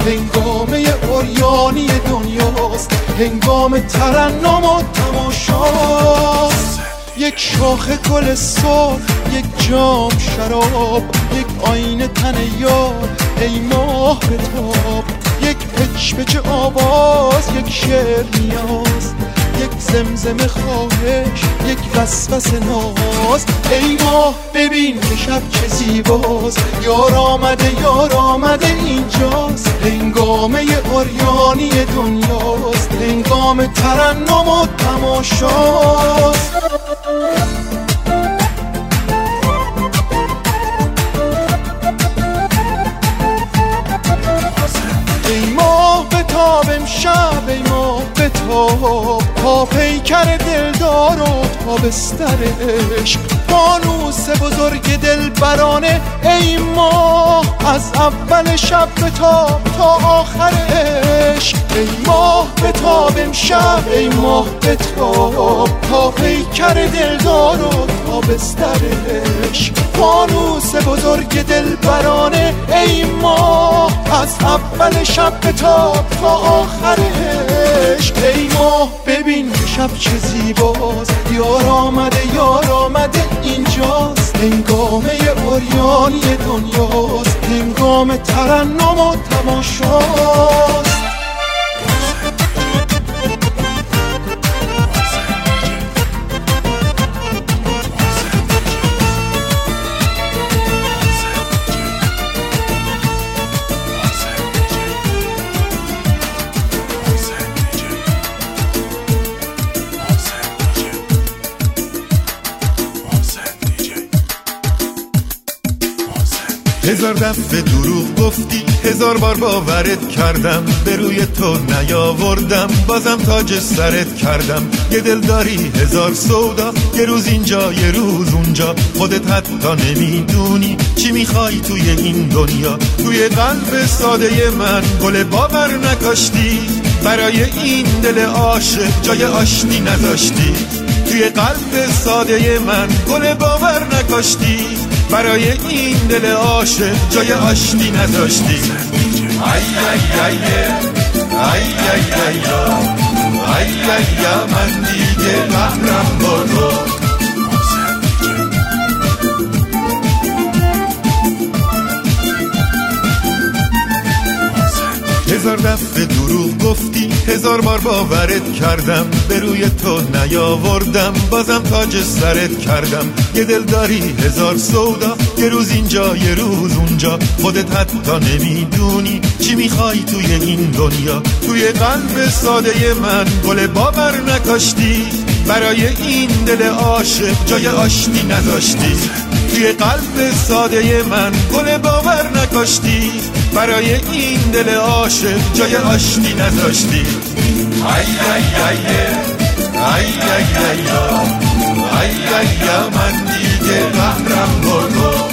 هنگامه عریانی دنیاست، هنگام ترنم و تماشاست. یک شاخه گل سرخ، یک جام شراب، یک آینه تن یار، ای ماه بتاب. یک پچ آواز، یک شعر نیاز، یک زمزمه خواهش، یک وسوسه ناز. ای ماه ببین که شب چه زیباست، یار آمده اینجاست. هنگامه عریانی دنیاست، هنگام ترنم و تماشاست. ای ماه بتاب امشب، ای ماه بتاب، تا پیکر دلدار و تا بستر عشق. فانوس بزرگ دلبرانه ای ماه، از اول شب بتاب تا آخر عشق. ای ماه بتاب امشب، ای ماه بتاب، تا پیکر دلدار و تا بستر عشق. فانوس بزرگ دلبرانه ای ماه، از اول شب بتاب تا آخر عشق. ای ماه ببین شب چه زیباست، یار آمده اینجاست. هنگامه عریانی دنیاست، هنگام ترنم و تماشاست. هزار دفعه دروغ گفتی، هزار بار باورت کردم، به روی تو نیاوردم، بازم تاج سرت کردم. یه دل داری هزار سودا، یه روز اینجا یه روز اونجا، خودت حتی نمیدونی چی میخوای توی این دنیا. توی قلب ساده من گل باور نکاشتی، برای این دل عاشق جای آشتی نذاشتی. توی قلب ساده من گل باور نکاشتی، برای این دل عاشق جای آشتی نذاشتی. ای ای ای ای ای ای ای من دیگه قهرم با تو. هزار دفعه دروغ گفتی، هزار بار باورت کردم، به روی تو نیاوردم، بازم تاج سرت کردم. یه دل داری هزار سودا، یه روز اینجا یه روز اونجا، خودت حتی نمیدونی چی میخوای توی این دنیا. توی قلب ساده من گل باور نکاشتی، برای این دل عاشق جای آشتی نذاشتی. توی قلب ساده من گل باور نکاشتی، برای این دل عاشق جای آشتی نذاشتی. ای ای ای ای ای ای ای من دیگه قهرم با تو.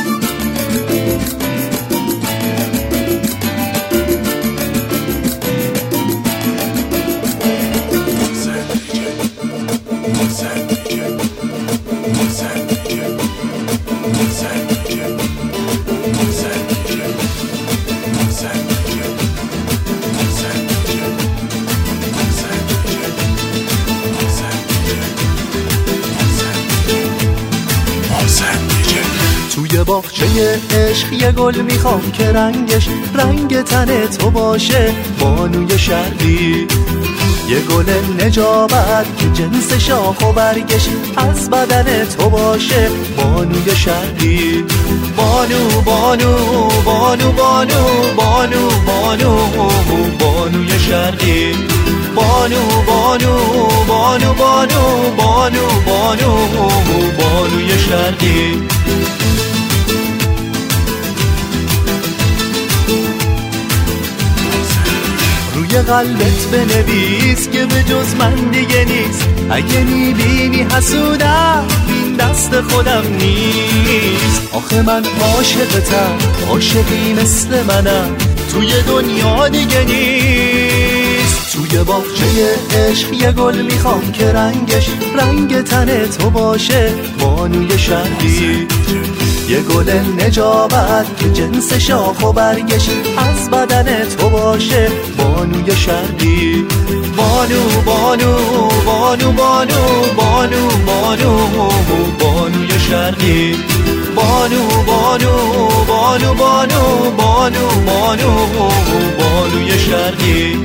توی باغچه عشق یه گل میخوام که رنگش رنگ تن تو باشه، بانوی شرقی. یه گل نجابت که جنس شاخ و برگش از بدن تو باشه، بانوی شرقی. بانو بانو بانو بانو بانو بانو بانوی شرقی. بانو بانو بانو بانو بانو بانو بانوی شرقی. روی قلبت بنویس که به جز من دیگه نیست، اگه میبینی حسودم این دست خودم نیست. آخه من عاشقتم، عاشقی مثل منم توی دنیا دیگه نیست. توی باغچه عشق یه گل میخوام که رنگش رنگ تن تو باشه، بانوی شرقی. یه گل نجابت که جنس شاخ و برگش از بدن تو باشه بانوی شرقی. بانو بانو بانو بانو بانو بانو بانوی شرقی. بانو بانو بانو بانو بانو بانو بانوی شرقی.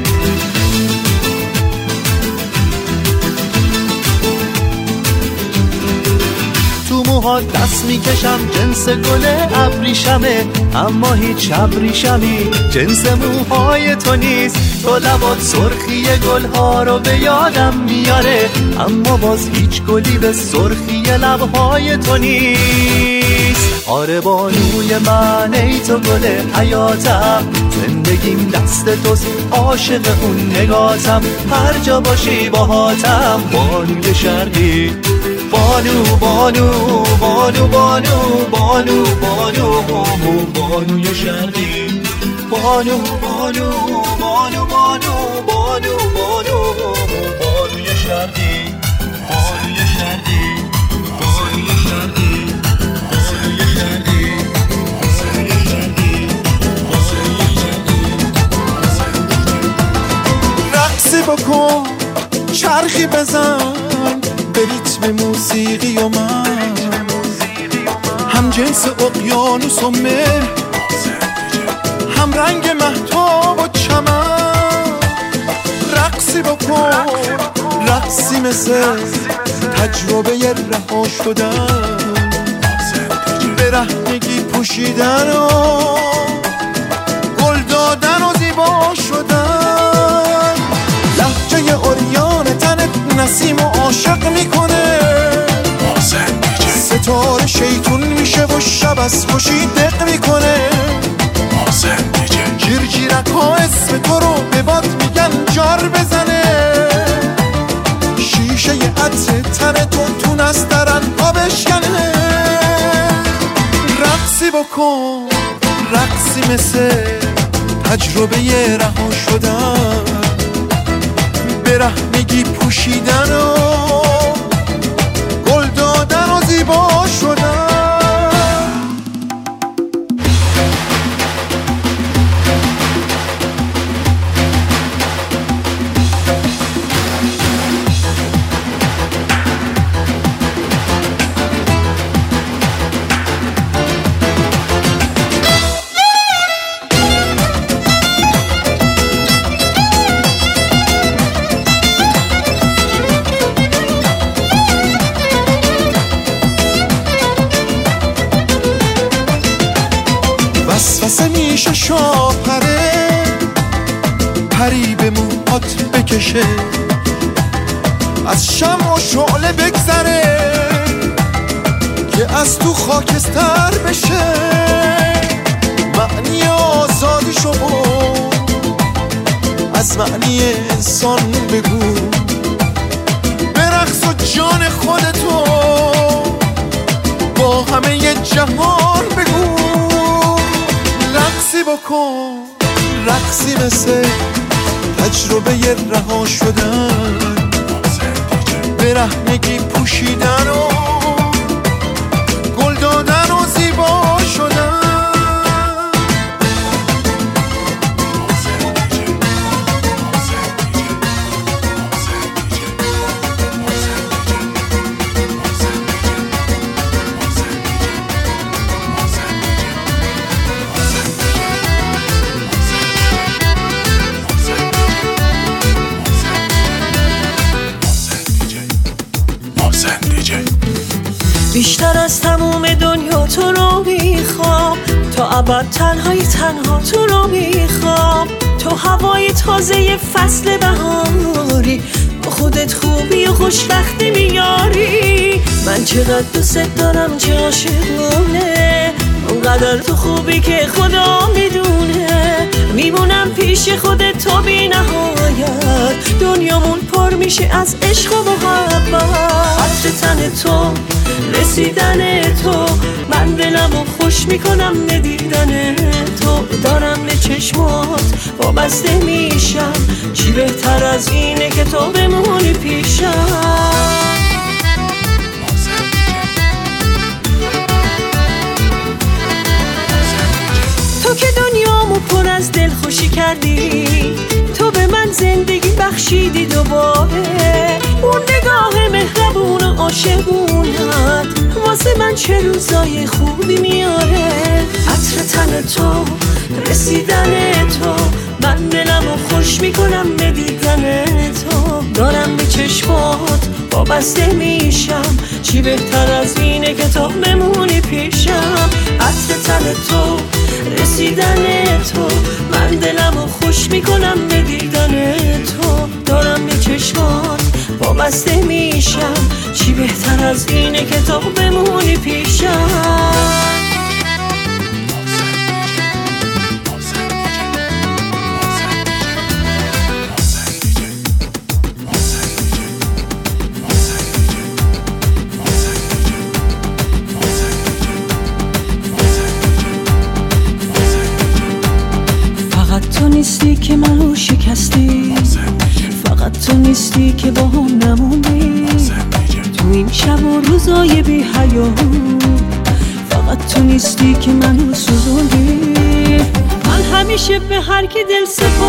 تو موهات دست میکشم جنس گل ابریشمه، اما هیچ ابریشمی جنس موهای تو نیست. تو لبات سرخی گلها رو به یادم میاره، اما باز هیچ گلی به سرخی لبهای تو نیست. آره بانوی من ای تو گل حیاتم، زندگیم دست توست عاشق اون نگاتم، هر جا باشی باهاتم بانوی شرقی. بانو بانو بانو بانو بانو بانو بانوی شرقی. بانو بانو بانو بانو بانو بانو بانوی شرقی. بانوی شرقی. بانوی شرقی. بانوی شرقی. رقصی بکن چرخی بزن به ریتم موسیقی و من، هم جنس اقیانوس و مه، هم رنگ مهتاب و چمن. رقصی بکن رقصی مثل تجربه رها شدن، به رهنگی پوشیدن و گل دادن و زیبا شدن. لهجه اوریان تنت نسیم و عاشق میکنه، ستاره شیطون میشه و شب از خوشی دق میکنه. جیرجیرک ها اسم تو رو به باد میگن جار بزنه، شیشه عطر تن تو نسترن ها بشکنه. رقصی بکن رقصی مثل تجربه رها شدن، به رهنگی پوشیدن و گل دادن و زیبا شدن. وسوسه میشه شاپره، پری به موهات بکشه، از شمع و شعله بگذره که از تو خاکستر بشه. معنی آزادی شما از معنی انسان بگو، برقص و جان خودتو با همه جهان بگو. رقصی بکن رقصی مثل تجربه رها شدن، به رهنگی پوشیدن و گل دادن و زیبا شدن. بیشتر از تموم دنیا تو رو میخوام، تا ابد تنهای تنها تو رو میخوام. تو هوای تازه فصل بهاری، با خودت خوبی و خوشبختی میاری. من چقدر دوست دارم چه عاشقونه، اونقدر تو خوبی که خدا میدونه. میمونم پیش خودت تا بی نهایت، دنیامون پر میشه از عشق و محبت. عطر تن تو رسیدن تو، من دلمو خوش میکنم ندیدن تو. دارم به چشمات وابسته میشم، چی بهتر از اینه که تو بمونی پیشم. از دل خوشی کردی، تو به من زندگی بخشیدی دوباره. اون نگاه مهربون و عاشقونت واسه من چه روزای خوبی میاره. عطر تن تو، رسیدن تو، من دلمو خوش میکنم به دیدن تو. دارم به چشمات وابسته میشم، چی بهتر از اینه که تو بمونی پیشم. عطر تن تو، رسیدن تو، من دلمو خوش میکنم به دیدن تو. دارم به چشمات وابسته میشم، چی بهتر از اینه که تو بمونی پیشم. تو نیستی که منو شکستی، فقط تو نیستی که با هم نموندی تو این شب و روزای بی حیا. فقط تو نیستی که منو سوزوندی. من همیشه به هر کی دل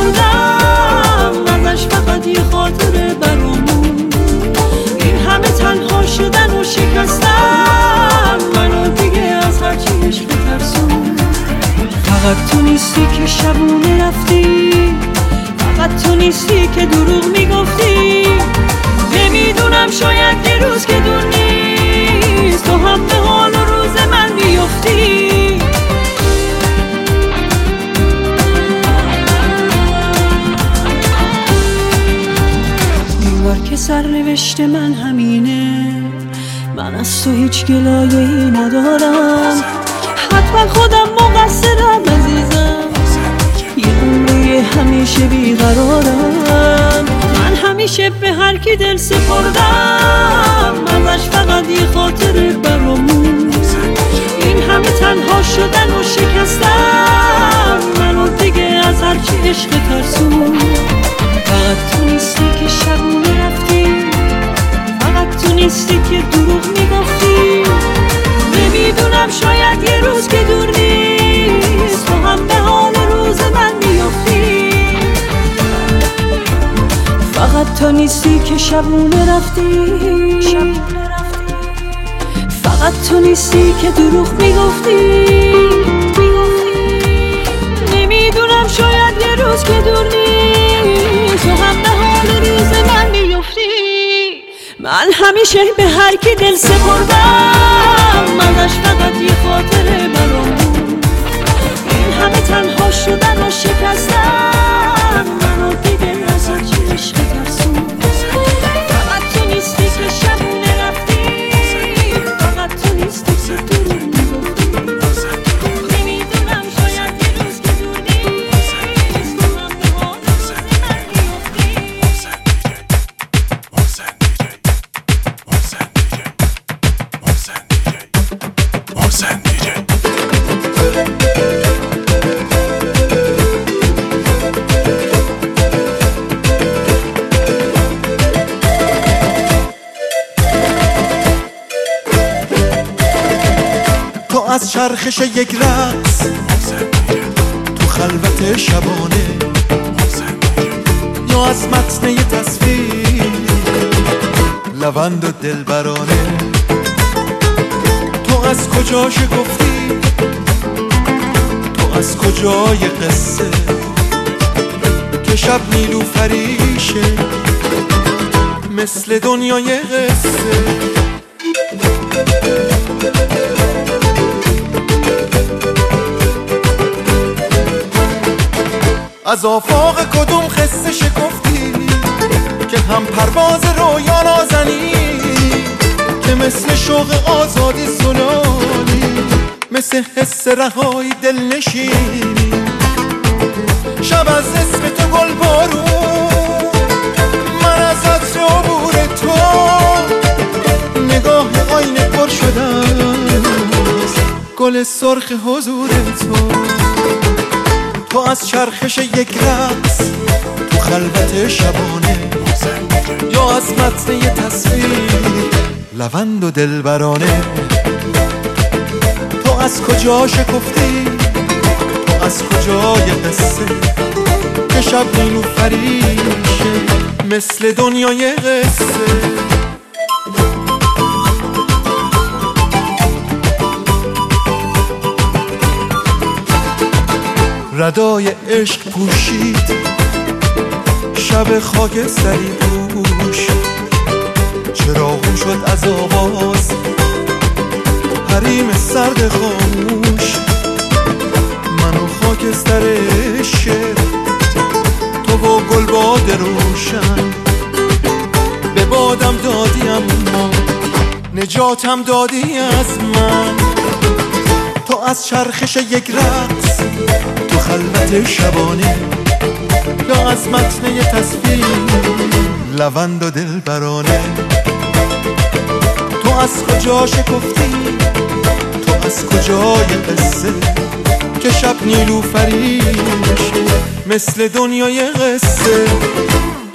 سپردم ازش فقط یه خاطره برامون. این همه تنها شدن و شکستن منو دیگه از هرچی عشق ترسون. فقط تو نیستی که شبونه رفتی، فقط تو نیستی که دروغ میگفتی. نمیدونم شاید یه روز که دور نیست تو هم به حال و روز من میفتی. انگار که سرنوشت من همینه، من از تو هیچ گلایه‌ای ندارم. حتما خودم مقصرم عزیزم، یه عمری همیشه بیقرارم. من همیشه به هر کی دل سپردم ازش فقط یه خاطره برامون. این همه تنها شدن و شکستن منو دیگه از هرچی عشق ترسون. فقط تو نیستی که شبونه رفتی، فقط تو نیستی که دروغ میگفتی. نمیدونم شاید یه روز که دور نیست تو هم به حال روز من میفتی. فقط تو نیستی که شبونه رفتی، فقط تو نیستی که دروغ میگفتی. نمیدونم شاید یه روز که دور نیست تو هم به حال روز من میفتی. من همیشه به هر کی دل سپردم ازش فقط یه خاطره برامون. این همه تنها شدن و شکستن منو دیگه از هرچی عشق ترسون. فقط تو نیستی که شبونه رفتی، فقط تو نیستی که دروغ میگفتی. نمیدونم شاید یه روز که دور نیست تو هم به حال روز من تو از چرخش یک رقص تو خلوت شبانه، یا از متن یه تصویر لوند و دلبرانه. تو از کجا شکفتی، تو از کجای قصه که شب نیلوفریشه مثل دنیای قصه. از آفاق کدوم قصه شکفتی که هم پرواز رویا نازنی، که مثل شوق آزادی سلالی، مثل حس رهایی دل نشینی. شب از اسم تو گل بارون، من از عطر عبور تو نگاه آینه پر شدم، گل سرخ حضور تو از چرخش یک رقص تو خلوت شبانه، یا از متن یه تصویر لوند و دلبرانه. تو از کجا شکفتی، تو از کجای قصه که شب نیلوفریشه مثل دنیای قصه. ردای عشق پوشید شب خاکستری دوش، چراغون شد از آواز حریم سرد خاموش. من و خاکستر شعر، تو و گلباد روشن، به بادم دادی اما نجاتم دادی از من. تو از چرخش یک رقص تو خلوت شبانه، یا از متن یه تصویر لوند و دلبرانه. تو از کجا شکفتی، تو از کجای قصه که شب نیلوفریشه مثل دنیای قصه.